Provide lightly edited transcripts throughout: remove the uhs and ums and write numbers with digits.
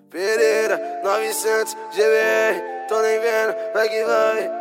Pereira, 900, GBR, tô nem vendo, vai que vai.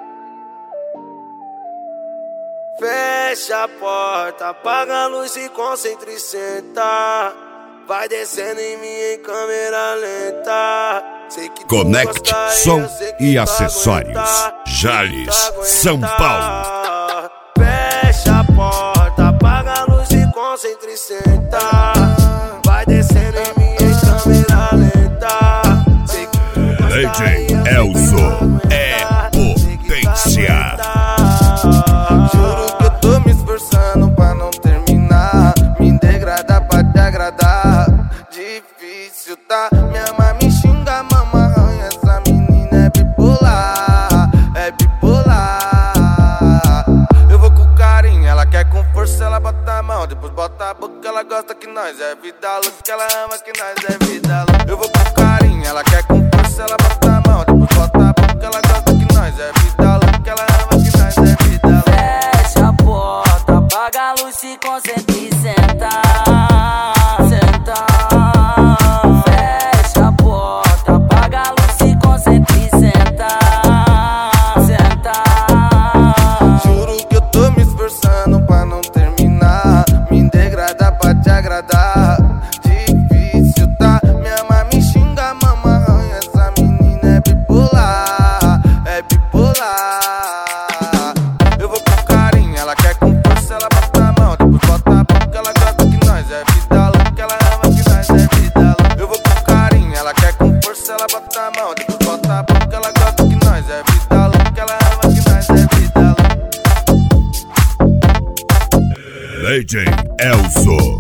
Fecha a porta, apaga a luz e concentra e senta. Vai descendo em mim em câmera lenta. Conecte som e acessórios. Jales, São Paulo. Fecha a porta, apaga a luz e concentra e senta. Vai descendo em mim em câmera lenta. DJ Elzo é potência. Juro que eu tô me esforçando pra não terminar. Me degradar pra te agradar. Difícil, tá? Minha mãe me xinga, mama arranha. Essa menina é bipolar, é bipolar. Eu vou com carinho, ela quer com força, ela bota a mão. Depois bota a boca, ela gosta que nós é vida louca. Que ela ama que nós é vida louca. Eu vou com carinho, ela quer com força, ela bota a mão. Depois bota a boca, ela gosta que nós é vida louca. Que ela ama que nós é vida louca. Fecha a porta, apaga a luz, se concentra e senta. Senta. Fecha a porta, apaga a luz, se concentra e senta. Senta. Juro que eu tô me esforçando pra não terminar. Me degradar pra te agradar. Difícil, tá? Minha mãe me xinga, mama arranha. Essa menina é bipolar, é bipolar. Eu vou com carinho, ela quer com força, ela bota a mão. Depois bota a boca, ela gosta que nós é vida louca. Que ela ama que nós é vida louca. Eu vou com carinho, ela quer com força, ela bota a mão. Depois bota a boca, ela gosta que nós é vida louca. Que ela ama que nós é vida louca. DJ Elzo